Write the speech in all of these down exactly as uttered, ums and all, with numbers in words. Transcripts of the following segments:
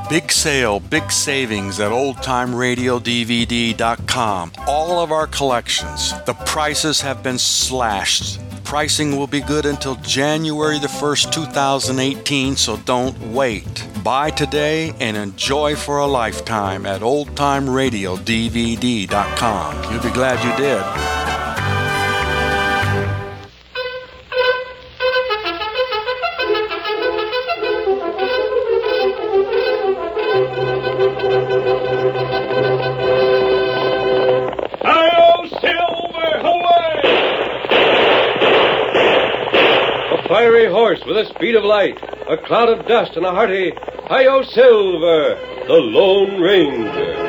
Big sale, big savings at old time radio D V D dot com. All of our collections. The prices have been slashed. Pricing will be good until January the first, two thousand eighteen, so don't wait. Buy today and enjoy for a lifetime at old time radio D V D dot com. You'll be glad you did. Fiery horse with a speed of light, a cloud of dust, and a hearty Hi-Yo Silver, the Lone Ranger.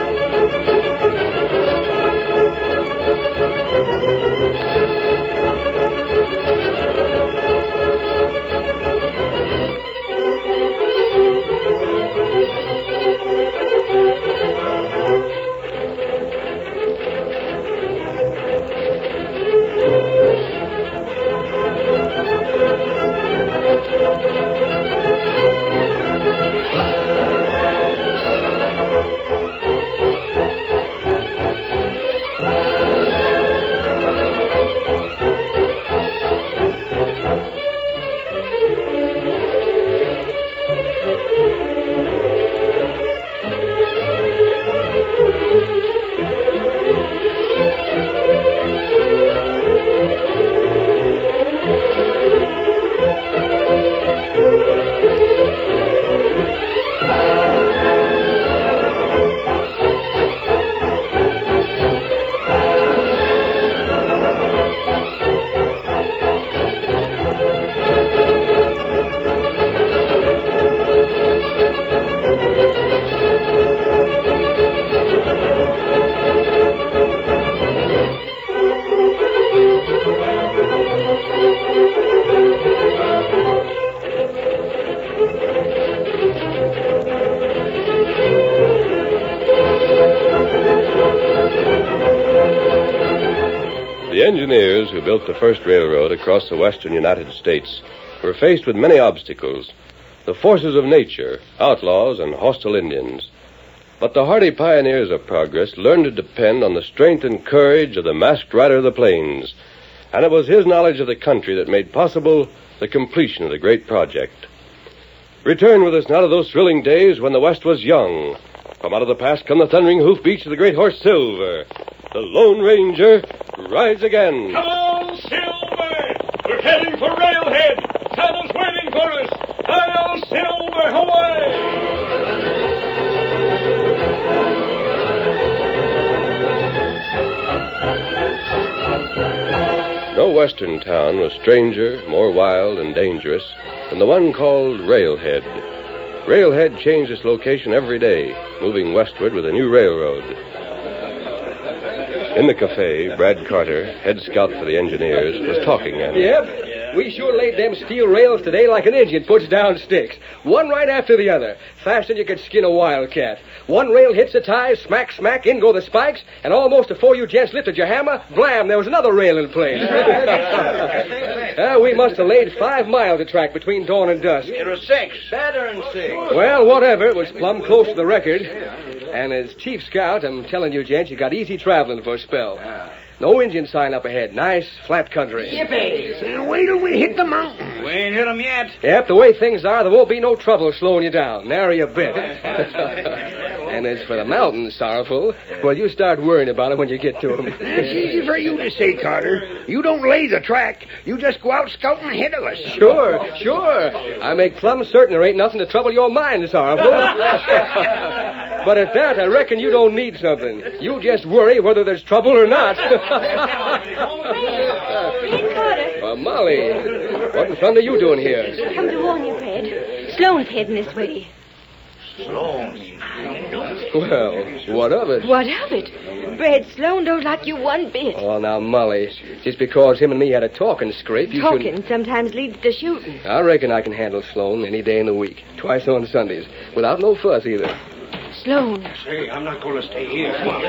The engineers who built the first railroad across the western United States were faced with many obstacles. The forces of nature, outlaws, and hostile Indians. But the hardy pioneers of progress learned to depend on the strength and courage of the masked rider of the plains. And it was his knowledge of the country that made possible the completion of the great project. Return with us now to those thrilling days when the West was young. From out of the past come the thundering hoofbeats of the great horse Silver. The Lone Ranger rides again. Come on, Silver! We're heading for Railhead! Santa's waiting for us! Hi-Yo Silver, away! No western town was stranger, more wild, and dangerous than the one called Railhead. Railhead changed its location every day, moving westward with a new railroad. In the cafe, Brad Carter, head scout for the engineers, was talking at him. Yep. We sure laid them steel rails today like an Indian puts down sticks. One right after the other. Faster than you could skin a wildcat. One rail hits the ties, smack, smack, in go the spikes, and almost before you gents lifted your hammer, blam, there was another rail in place. uh, we must have laid five miles of track between dawn and dusk. It was six. Better than six. Well, whatever. It was plumb close to the record. And as chief scout, I'm telling you, gents, you got easy traveling for a spell. No Indian sign up ahead. Nice, flat country. Yippee! So wait till we hit the mountains. We ain't hit them yet. Yep, the way things are, there won't be no trouble slowing you down. Nary a bit. And as for the mountains, Sorrowful, well, you start worrying about it when you get to them. It's easy for you to say, Carter. You don't lay the track. You just go out scouting ahead of us. Sure, sure. I make plumb certain there ain't nothing to trouble your mind, Sorrowful. But at that, I reckon you don't need something. You just worry whether there's trouble or not. Fred Carter. Uh, Molly, what in thunder are you doing here? Come to warn you, Fred. Sloane's heading this way. Sloan. Well, what of it? What of it? Brad Sloane don't like you one bit. Oh, now, Molly, just because him and me had a talking scrape, you Talking shouldn't... sometimes leads to shooting. I reckon I can handle Sloane any day in the week, twice on Sundays, without no fuss either. Sloane. Say, I'm not going to stay here.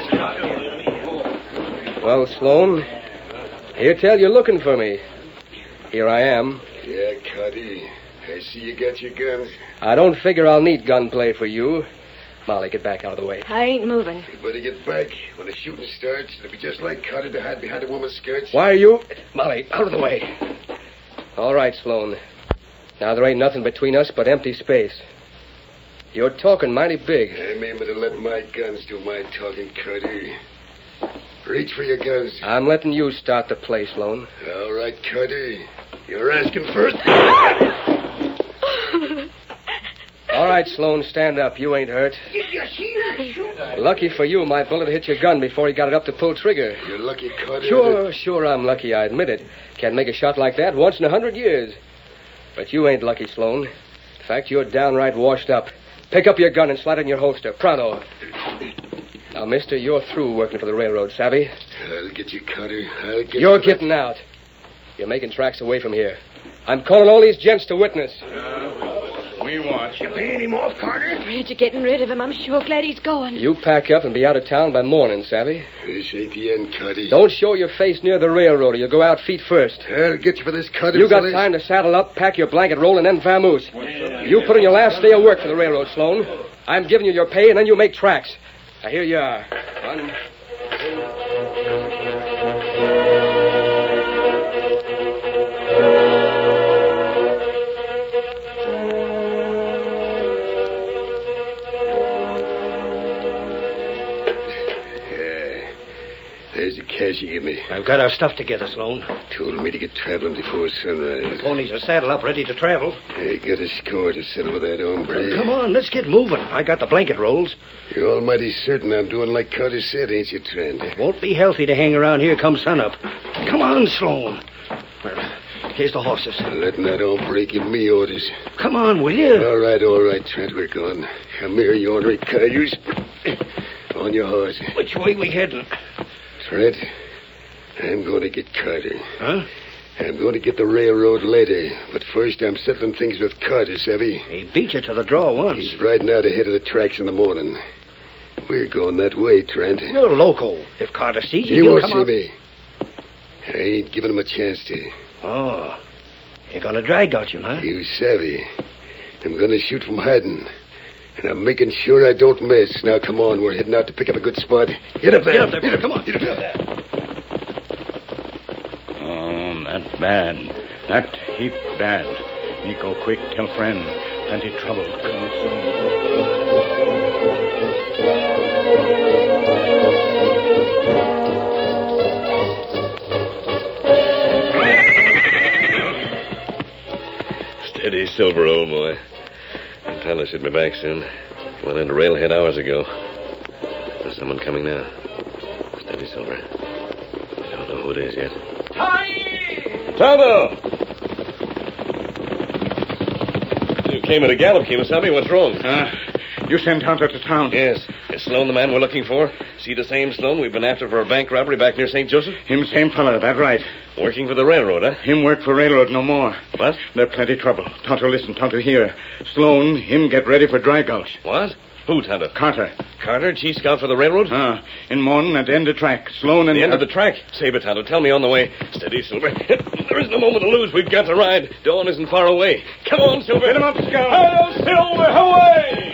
Well, Sloane, here tell you're looking for me. Here I am. Yeah, Cuddy. I see you got your guns. I don't figure I'll need gunplay for you. Molly, get back out of the way. I ain't moving. You better get back. When the shooting starts, it'll be just like Carter to hide behind a woman's skirts. Why are you... Molly, out of the way. All right, Sloan. Now there ain't nothing between us but empty space. You're talking mighty big. I'm aiming to let my guns do my talking, Carter. Reach for your guns. I'm letting you start the play, Sloan. All right, Carter. You're asking first. All right, Sloan, stand up. You ain't hurt. Lucky for you, my bullet hit your gun before he got it up to pull trigger. You're lucky, Carter. Sure, sure I'm lucky, I admit it. Can't make a shot like that once in a hundred years. But you ain't lucky, Sloan. In fact, you're downright washed up. Pick up your gun and slide it in your holster. Pronto. Now, mister, you're through working for the railroad, savvy? I'll get you, Carter. I'll get You're you. getting out. You're making tracks away from here. I'm calling all these gents to witness. We watch. You paying him off, Carter? Afraid you're getting rid of him. I'm sure glad he's going. You pack up and be out of town by morning, savvy? This ain't the end, Carter. Don't show your face near the railroad or you'll go out feet first. I'll get you for this, Carter. You got fellas. time to saddle up, pack your blanket roll, and then vamoose. You put in your last day of work for the railroad, Sloan. I'm giving you your pay, and then you make tracks. Now, here you are. One, There's the cash you give me. I've got our stuff together, Sloan. Told me to get traveling before sunrise. The ponies are saddled up, ready to travel. I got a score to settle with that hombre. Come on, let's get moving. I got the blanket rolls. You're almighty certain I'm doing like Carter said, ain't you, Trent? It won't be healthy to hang around here come sunup. Come on, Sloan. Well, here's the horses. Letting that hombre give me orders. Come on, will you? All right, all right, Trent, we're going. Come here, you ornery cayuse. On your horse. Which way we heading? Trent, I'm going to get Carter. Huh? I'm going to get the railroad later, but first I'm settling things with Carter, savvy? He beat you to the draw once. He's riding out ahead of the tracks in the morning. We're going that way, Trent. You're loco. If Carter sees you, He he'll won't come see out. me. I ain't giving him a chance to. Oh, you're going to drag out you, huh? You savvy. I'm going to shoot from hiding. And I'm making sure I don't miss. Now, come on. We're heading out to pick up a good spot. Get up there. Get up there, Peter. Come on. Get up there. Oh, that bad. That heap bad. Me go quick, tell friend. Plenty trouble. Come soon. Steady, Silver, old boy. The fella should be back soon. Went into railhead hours ago. There's someone coming now. Steady, Silver. I don't know who it is yet. Tonto! You came at a gallop, Kemosabe. What's wrong? Uh, you sent Tonto to town? Yes. Is Sloan the man we're looking for? See the same Sloan we've been after for a bank robbery back near Saint Joseph? Him same fella, that right. Working for the railroad, huh? Him work for railroad no more. What? There plenty trouble. Tonto, listen. Tonto, here. Sloan, him get ready for Dry Gulch. What? Who, Tonto? Carter. Carter, chief scout for the railroad? Ah, in morning at the end of track. Sloan and... The end of the track. Save it, Tonto. Tell me on the way. Steady, Silver. There isn't a moment to lose. We've got to ride. Dawn isn't far away. Come on, Silver. Get him up, Scout. Hail, Silver, away!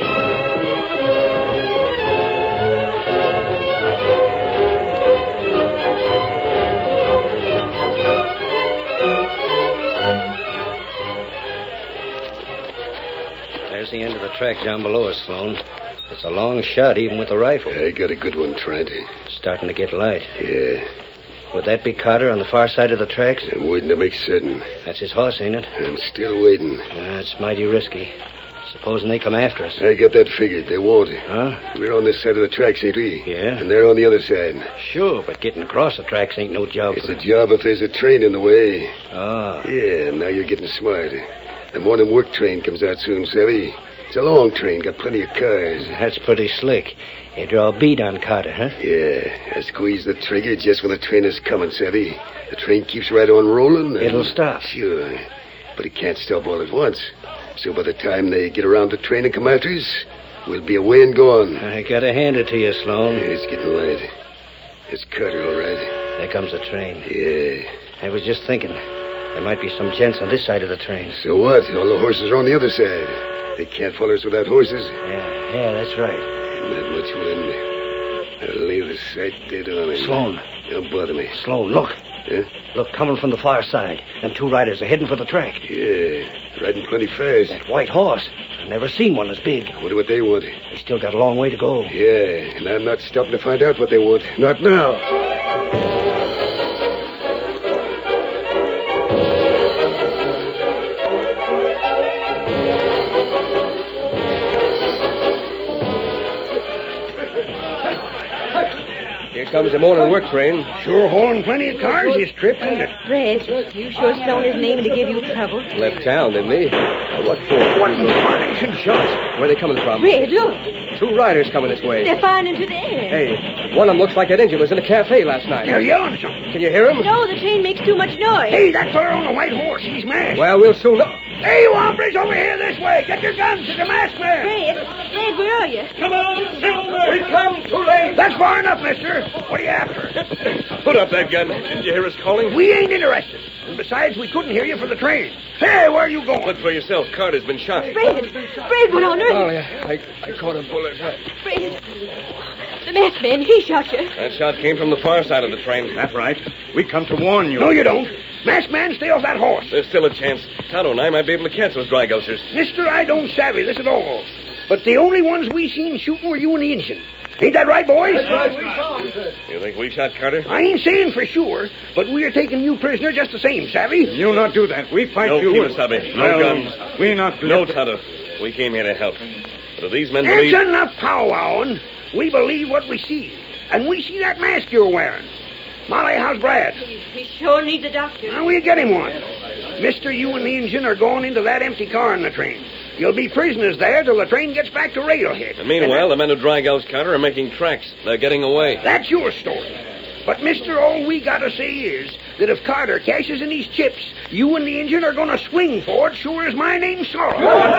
There's the end of the track down below us, Sloan. It's a long shot, even with the rifle. I got a good one, Trent. Starting to get light. Yeah. Would that be Carter on the far side of the tracks? I'm waiting to make certain. That's his horse, ain't it? I'm still waiting. That's mighty risky. Supposing they come after us. I got that figured. They won't. Huh? We're on this side of the tracks, ain't we? Yeah. And they're on the other side. Sure, but getting across the tracks ain't no job. It's a job if there's a train in the way. Oh. Yeah, now you're getting smart. The morning work train comes out soon, savvy? It's a long train, got plenty of cars. That's pretty slick. You draw a bead on Carter, huh? Yeah, I squeeze the trigger just when the train is coming, savvy? The train keeps right on rolling. And... It'll stop. Sure, but it can't stop all at once. So by the time they get around the train and come after us, we'll be away and gone. I gotta hand it to you, Sloan. Yeah, it's getting late. It's Carter, all right. There comes the train. Yeah. I was just thinking. There might be some gents on this side of the train. So what? All the horses are on the other side. They can't follow us without horses. Yeah, yeah, that's right. Not much wind. I'll lay the sight dead on it. Sloan. Don't bother me. Sloan, look. Huh? Look, coming from the far side. Them two riders are heading for the track. Yeah, riding plenty fast. That white horse. I've never seen one as big. Wonder what they want. They still got a long way to go. Yeah, and I'm not stopping to find out what they want. Not now. Here comes the morning work train. Sure hauling plenty of cars this trip, isn't it? Fred, you sure Sloan isn't aiming to give you trouble? Left town, didn't he? Uh, what for? What in tarnation shots? Where are they coming from? Fred, look. Two riders coming this way. They're firing into the air. Hey, one of them looks like that engine was in a cafe last night. They're yelling something. Can you hear him? No, the train makes too much noise. Hey, that fella on the white horse, he's masked. Well, we'll soon know. Hey, you hombres, over here this way. Get your guns. It's a masked man. Fred, Fred, where are you? Come on, Silver! We come too late. That's far enough, mister. What are you after? Put up that gun. Didn't you hear us calling? We ain't interested. And besides, we couldn't hear you for the train. Hey, where are you going? Look for yourself. Carter's been shot. Fred, Fred, what on earth? Oh, yeah. I, I caught a bullet. Fred, the masked man, he shot you. That shot came from the far side of the train. That's right. We come to warn you. No, you don't. Masked man, stay off that horse. There's still a chance. Tonto and I might be able to catch those dry gulchers. Mister, I don't savvy this at all. But the only ones we seen shooting were you and the Injun. Ain't that right, boys? That's right. We saw him. You think we shot Carter? I ain't saying for sure, but we are taking you prisoner just the same, savvy? You'll not do that. We fight No you. Kimasabi. No Well, guns. We not... No, Tonto. We came here to help. But if these men It's believe... enough powwowing. We believe what we see. And we see that mask you're wearing. Molly, how's Brad? He sure needs a doctor. Now, we'll get him one. Mister, you and the engine are going into that empty car in the train. You'll be prisoners there till the train gets back to Railhead. And meanwhile, the men who dry gulch Carter are making tracks. They're getting away. That's your story. But, mister, all we gotta say is that if Carter cashes in these chips, you and the engine are gonna swing for it sure as my name's Sorrow.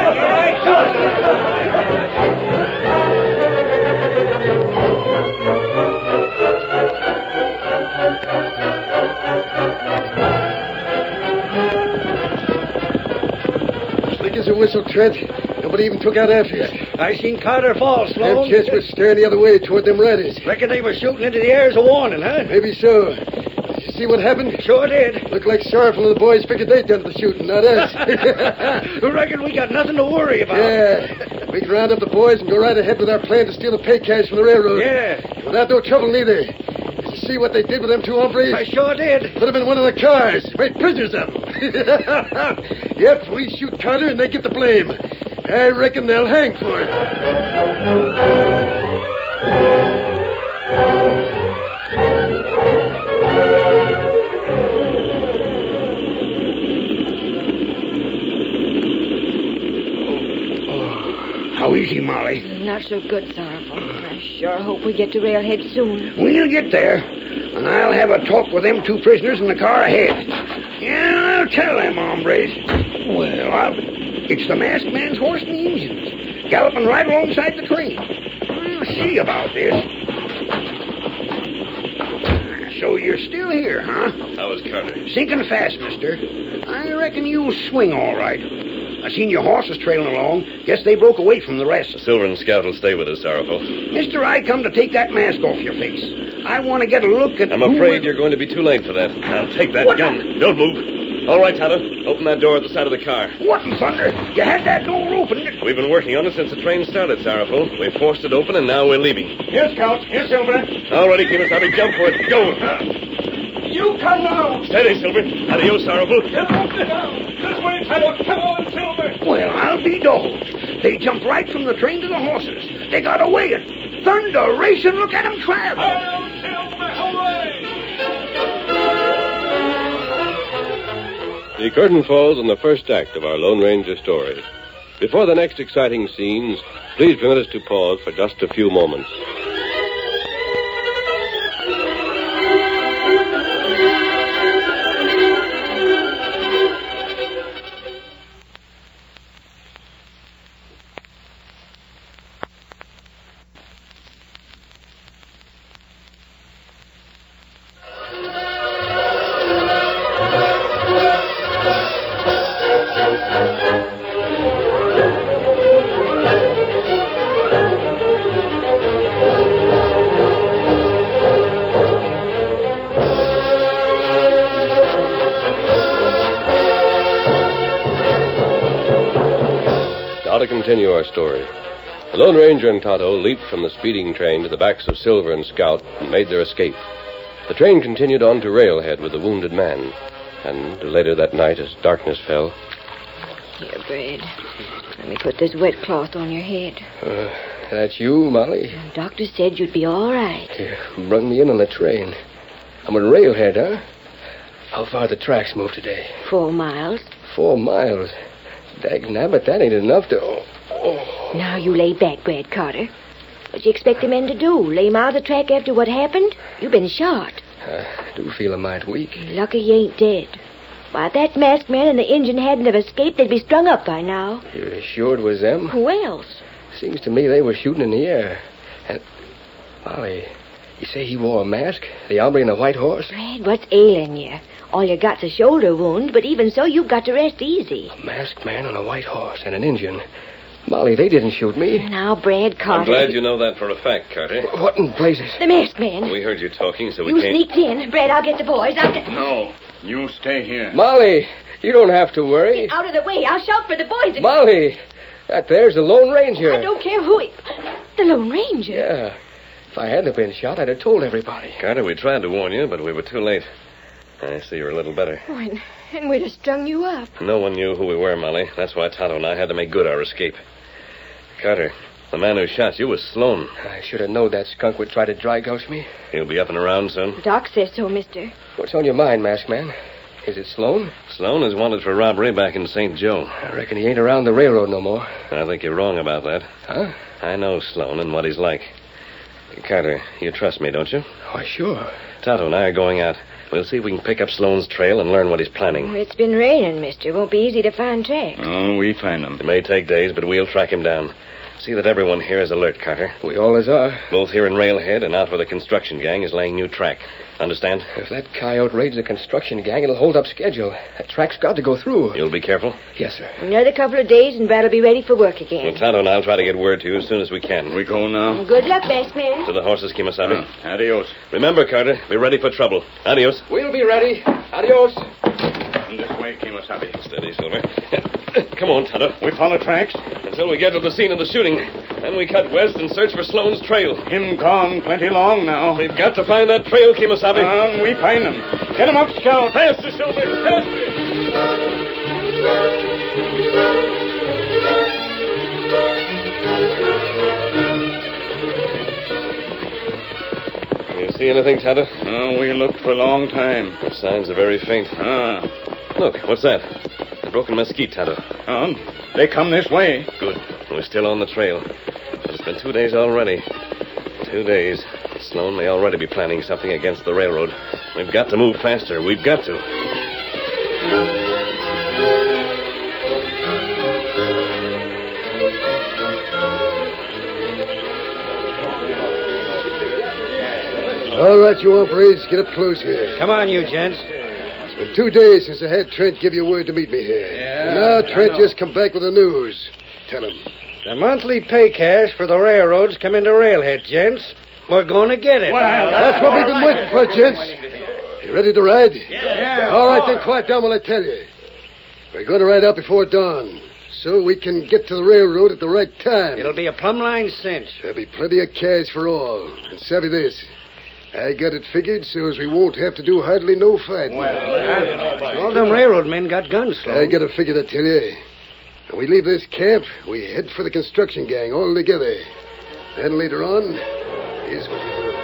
Slick as a whistle, Trent. Nobody even took out after you. I seen Carter fall, Them Sloan. kids were staring the other way toward them riders. Reckon they were shooting into the air as a warning, huh? Maybe so. Did you see what happened? Sure did. Looked like Sorrowful and the boys figured they'd done the shooting, not us. Reckon we got nothing to worry about. Yeah. We can round up the boys and go right ahead with our plan to steal the pay cash from the railroad. Yeah. Without no trouble, neither. Did you see what they did with them two hombres? I sure did. Put them in one of the cars. Made prisoners of them. Yep, we shoot Carter and they get the blame. I reckon they'll hang for it. How is he, Molly? Not so good, Sorrowful. I sure hope we get to Railhead soon. We'll get there, and I'll have a talk with them two prisoners in the car ahead. Yeah, I'll tell them hombres. Well, I'll... it's the masked man's horse and the engines, galloping right alongside the train. We'll see about this. So you're still here, huh? How is Carter? Sinking fast, mister. I reckon you'll swing all right. I seen your horses trailing along. Guess they broke away from the rest. The Silver and Scout will stay with us, Sorrowful. Mister, I come to take that mask off your face. I want to get a look at... I'm who afraid we're- you're going to be too late for that. Now, take that What? gun. Don't move. All right, Tonto. Open that door at the side of the car. What in thunder? You had that door open. We've been working on it since the train started, Sorrowful. We forced it open, and now we're leaving. Here, Scout. Here, Silver. All ready, Kimasabi. Jump for it. Go. You come now. Steady, Silver. Adios, Sorrowful. Get off the ground. This way, Tonto. Come on, Silver. Well, I'll be dogged. They jumped right from the train to the horses. They got away and thunder racing. Look at them travel. The curtain falls on the first act of our Lone Ranger story. Before the next exciting scenes, please permit us to pause for just a few moments. continue our story. The Lone Ranger and Tonto leaped from the speeding train to the backs of Silver and Scout and made their escape. The train continued on to Railhead with the wounded man. And later that night, as darkness fell... Here, Brad. Let me put this wet cloth on your head. Uh, that's you, Molly? The doctor said you'd be all right. Here, brung me in on the train. I'm at Railhead, huh? How far the tracks moved today? Four miles. Four miles? Dagnabbit, that ain't enough to... Oh, oh. Now you lay back, Brad Carter. What you expect the men to do? Lay him out of the track after what happened? You've been shot. I do feel a mite weak. Lucky you ain't dead. Why, if that masked man and the Injun hadn't have escaped, they'd be strung up by now. You're sure it was them? Who else? Seems to me they were shooting in the air. And... Molly, you say he wore a mask? The hombre in a white horse? Brad, what's ailing you? All you got's a shoulder wound, but even so, you've got to rest easy. A masked man on a white horse and an Injun. Molly, they didn't shoot me. Now, Brad Carter... I'm glad you know that for a fact, Carter. What in blazes? The masked man. We heard you talking, so we you can't... You sneaked in. Brad, I'll get the boys. I'll get... No, you stay here. Molly, you don't have to worry. Get out of the way. I'll shout for the boys. And... Molly, that there's the Lone Ranger. I don't care who he... The Lone Ranger? Yeah. If I hadn't been shot, I'd have told everybody. Carter, we tried to warn you, but we were too late. I see you're a little better. Oh, and, and we'd have strung you up. No one knew who we were, Molly. That's why Tonto and I had to make good our escape. Carter, the man who shot you was Sloan. I should have known that skunk would try to dry gulch me. He'll be up and around soon. Doc says so, mister. What's on your mind, masked man? Is it Sloan? Sloan is wanted for robbery back in Saint Joe. I reckon he ain't around the railroad no more. I think you're wrong about that. Huh? I know Sloan and what he's like. Carter, you trust me, don't you? Why, sure. Tonto and I are going out. We'll see if we can pick up Sloan's trail and learn what he's planning. Oh, it's been raining, mister. Won't be easy to find tracks. Oh, we find them. It may take days, but we'll track him down. See that everyone here is alert, Carter. We always are. Both here in Railhead and out where the construction gang is laying new track. Understand? If that coyote raids the construction gang, it'll hold up schedule. That track's got to go through. You'll be careful? Yes, sir. Another couple of days and Brad'll be ready for work again. Well, Tonto and I'll try to get word to you as soon as we can. We go now? Good luck, masked man. To the horses, Kimasabi. Uh, adios. Remember, Carter, be ready for trouble. Adios. We'll be ready. Adios. This way, Kimasabi. Steady, Silver. Come on, Tonto. We follow tracks? Until we get to the scene of the shooting. Then we cut west and search for Sloan's trail. Him gone plenty long now. We've got to find that trail, Kimasabi. Um, we find him. Get him up, Scout. Faster, Silver. Faster. You see anything, Tonto? Oh, we looked for a long time. The signs are very faint. Ah. Look, what's that? A broken mesquite, Tonto. Um, they come this way. Good. We're still on the trail. But it's been two days already. Two days. Sloan may already be planning something against the railroad. We've got to move faster. We've got to. All right, you hombres, get up close here. Come on, you gents. It's been two days since I had Trent give you word to meet me here. Yeah, And now I Trent know. just come back with the news. Tell him. The monthly pay cash for the railroads come into Railhead, gents. We're going to get it. That's what we've been waiting for, gents. You ready to ride? Yeah. All right, then quiet down while I tell you. We're going to ride out before dawn, so we can get to the railroad at the right time. It'll be a plumb line cinch. There'll be plenty of cash for all. And savvy this. I got it figured so as we won't have to do hardly no fighting. All them railroad men got guns, Sloan. I got it figured, I tell you. When we leave this camp, we head for the construction gang all together. Then later on, is what we do.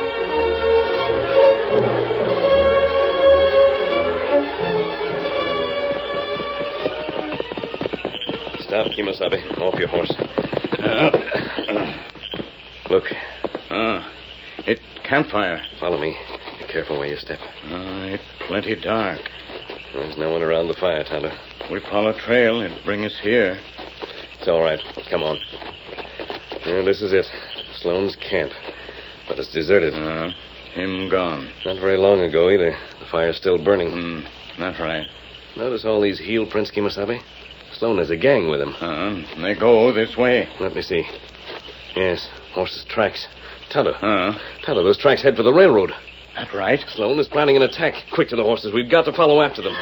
Stop, Kimasabi. Off your horse. Uh, Look, uh, it campfire. follow me. Be careful where you step. Uh, it plenty dark. There's no one around the fire, Tonto. We follow trail. It bring us here. It's all right. Come on. Yeah, this is it. Sloan's camp. But it's deserted. Uh, him gone. Not very long ago, either. The fire's still burning. Hmm, that's right. Notice all these heel prints, Kimasabi? Sloan has a gang with him. Uh, they go this way. Let me see. Yes, horses' tracks. Tonto. Uh, Tonto, those tracks head for the railroad. that right. Sloan is planning an attack. Quick to the horses. We've got to follow after them.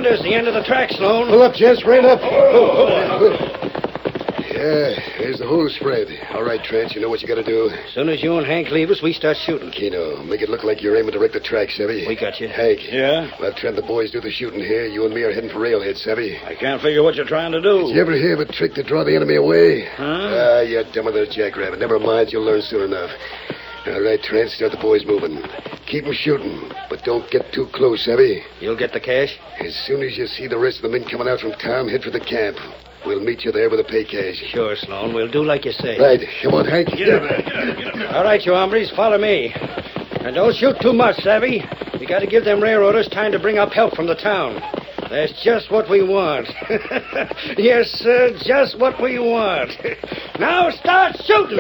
there's the end of the track, Sloan. Pull up, Jess. Rein up. Oh, oh. Yeah, here's the whole spread. All right, Trent, you know what you got to do. As soon as you and Hank leave us, we start shooting. Keno, make it look like you're aiming to wreck the track, Savvy. We got you. Hank. Yeah? Let Trent and the boys do the shooting here. You and me are heading for Railhead, Savvy. I can't figure what you're trying to do. Did you ever hear of a trick to draw the enemy away? Huh? Ah, you're dumber than a jackrabbit. Never mind, you'll learn soon enough. All right, Trent, start the boys moving. Keep 'em shooting, but don't get too close, Savvy. You'll get the cash? As soon as you see the rest of the men coming out from town, head for the camp. We'll meet you there with the pay cash. Sure, Sloan. We'll do like you say. Right. Come on, Hank. Get up there. Get up, get up. All right, you hombres, follow me. And don't shoot too much, Savvy. We got to give them railroaders time to bring up help from the town. That's just what we want. Yes, sir, just what we want. Now start shooting.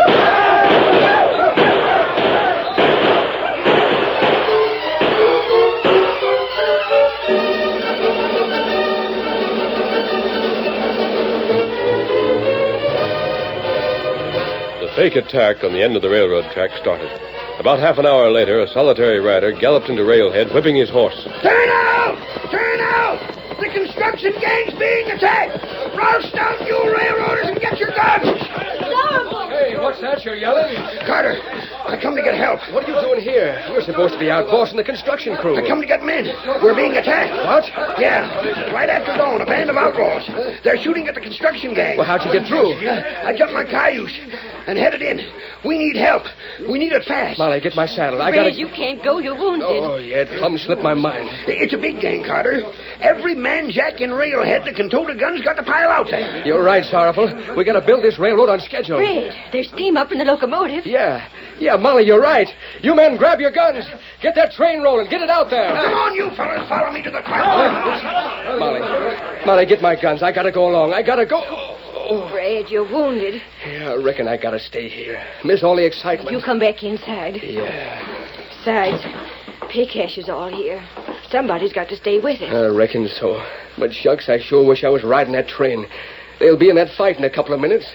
The fake attack on the end of the railroad track started. About half an hour later, a solitary rider galloped into Railhead, whipping his horse. Turn out! Turn out! The construction gang's being attacked! Rouse down, you railroaders, and get your guns! Hey, what's that you're yelling? Carter, I come to get help. What are you doing here? You're supposed to be out bossing the construction crew. I come to get men. We're being attacked. What? Yeah, right after dawn, a band of outlaws. They're shooting at the construction gang. Well, how'd you get through? I jumped my cayuse and headed in. We need help. We need it fast. Molly, get my saddle. I gotta... Red, you can't go. You're wounded. Oh, yeah, it plumb slipped my mind. It's a big gang, Carter. Every man jack in Railhead that can tote a gun's got to pile out there. You're right, Sorrowful. We gotta build this railroad on schedule. Red, there's steam up in the locomotive. Yeah. Yeah, Molly, you're right. You men, grab your guns. Get that train rolling. Get it out there. Come on, you fellas. Follow me to the track. Molly. Molly, get my guns. I gotta go along. I gotta go. Oh. Red, you're wounded. Yeah, I reckon I gotta stay here. Miss all the excitement. You come back inside. Yeah. Besides, pay cash is all here. Somebody's got to stay with it. I reckon so. But shucks, I sure wish I was riding that train. They'll be in that fight in a couple of minutes.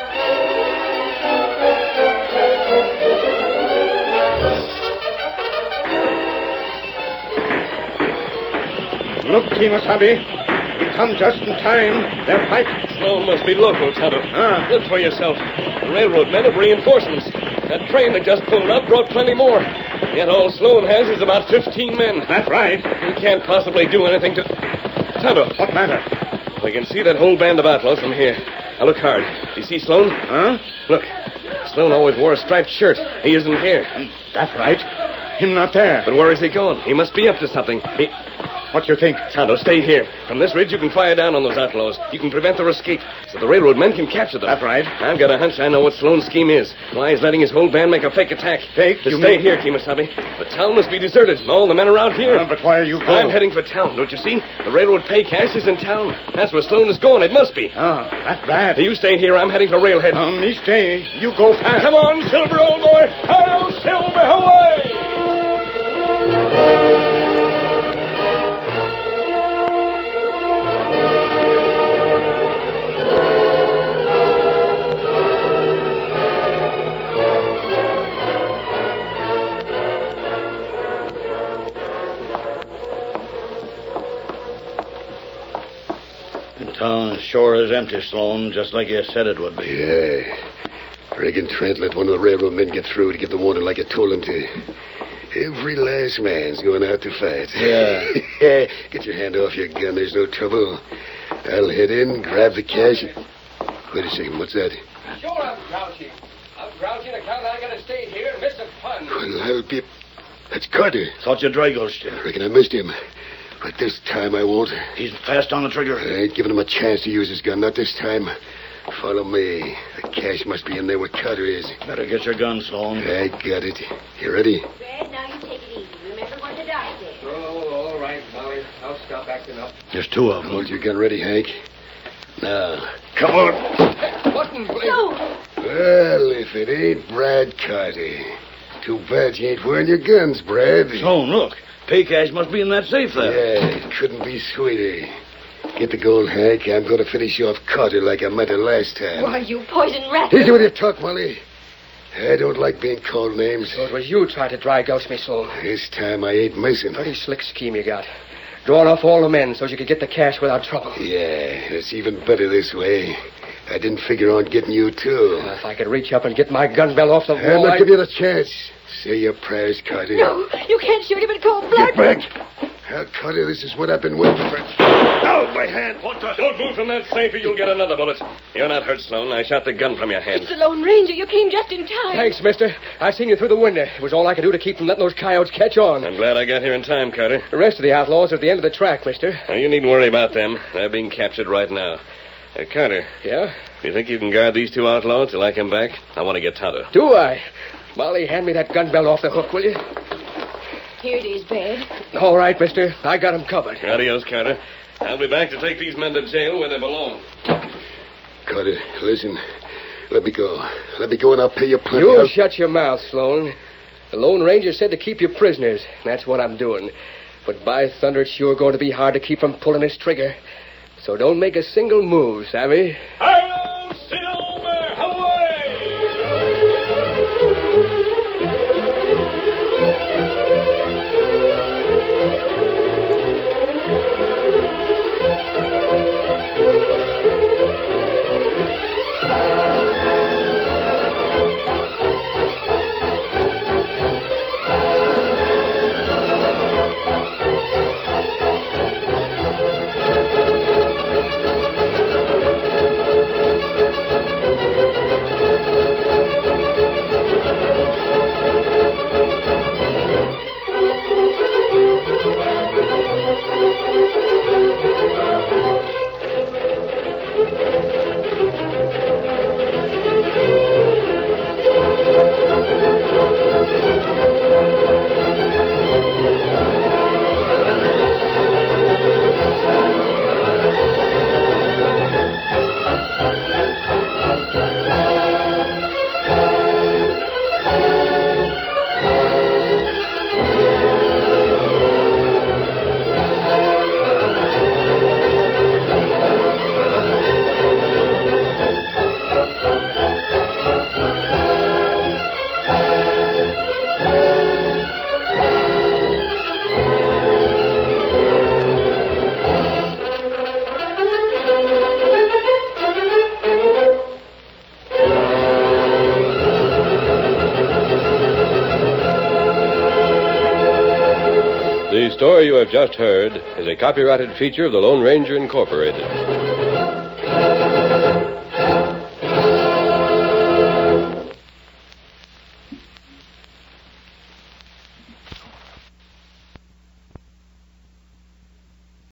Look, Kemosabe. You come just in time. They're fighting. Sloan must be local, Tonto. Ah. Look for yourself. The railroad men have reinforcements. That train that just pulled up brought plenty more. Yet all Sloan has is about fifteen men. That's right. He can't possibly do anything to... Tonto. What matter? We can see that whole band of outlaws from here. Now look hard. Do you see Sloan? Huh? Look. Sloan always wore a striped shirt. He isn't here. That's right. Him not there. But where is he going? He must be up to something. He... What you think? Tonto, stay here. From this ridge, you can fire down on those outlaws. You can prevent their escape, so the railroad men can capture them. That's right. I've got a hunch I know what Sloan's scheme is. Why he's letting his whole band make a fake attack. Fake? To You stay mean- here, Kemosabe. The town must be deserted, and all the men are out here. Uh, but why are you I'm going? heading for town, don't you see? The railroad pay cash is in town. That's where Sloan is going. It must be. Ah, that's bad. You stay here. I'm heading for Railhead. Um, me stay. You go fast. Come on, Silver, old boy. Hail, Silver, away! The town sure is empty, Sloan, just like you said it would be. Yeah. Reckon Trent let one of the railroad men get through to give the warning like I told him to. Every last man's going out to fight. Yeah. Get your hand off your gun. There's no trouble. I'll head in, grab the cash. Wait a second. What's that? Sure, I'm grouchy. I'm grouchy on account I gotta stay here and miss some fun. Well, I'll be... That's Carter. Thought you'd drag us, I reckon I missed him. But this time I won't. He's fast on the trigger. I ain't giving him a chance to use his gun. Not this time. Follow me. The cash must be in there where Carter is. Better get your gun, Sloan. I got it. You ready? Red, now you take it easy. Remember what the doc said. Oh, all right, Molly. I'll stop acting up. There's two of them. Hold your gun ready, Hank. Now, Come on. Hey, what in blame? No. well, if it ain't Brad Carter. Too bad you ain't wearing your guns, Brad. Sloan, look. Pay cash must be in that safe there. Yeah, it couldn't be sweeter. Get the gold, Hank. I'm going to finish you off Carter like I meant it last time. Why, you poison rat. Easy with your talk, Molly. I don't like being called names. So it was you tried to dry gulch me, Sloan. This time I ain't missing. Pretty slick scheme you got. Drawing off all the men so you could get the cash without trouble. Yeah, it's even better this way. I didn't figure on getting you, too. If I could reach up and get my gun bell off the I'm wall, not I'd... give you the chance. Say your prayers, Carter. No, you can't shoot him at cold Get blood. back. Now, Carter, this is what I've been waiting for. Ow, my hand. What the? Don't move from that safe or you'll get another bullet. You're not hurt, Sloan. I shot the gun from your hand. It's the Lone Ranger. You came just in time. Thanks, mister. I seen you through the window. It was all I could do to keep from letting those coyotes catch on. I'm glad I got here in time, Carter. The rest of the outlaws are at the end of the track, mister. Now, you needn't worry about them. They're being captured right now. Uh, Carter, Yeah? do you think you can guard these two outlaws till I come back? I want to get Tonto. Do I? Molly, hand me that gun bell off the hook, will you? Here it is, Brad. All right, mister. I got him covered. Adios, Carter. I'll be back to take these men to jail where they belong. Carter, listen. Let me go. Let me go and I'll pay you plenty. You I'll- shut your mouth, Sloan. The Lone Ranger said to keep you prisoners. That's what I'm doing. But by thunder, it's sure going to be hard to keep from pulling his trigger. So don't make a single move, savvy? Hi-yo, Silver! Away! The story you have just heard is a copyrighted feature of the Lone Ranger Incorporated.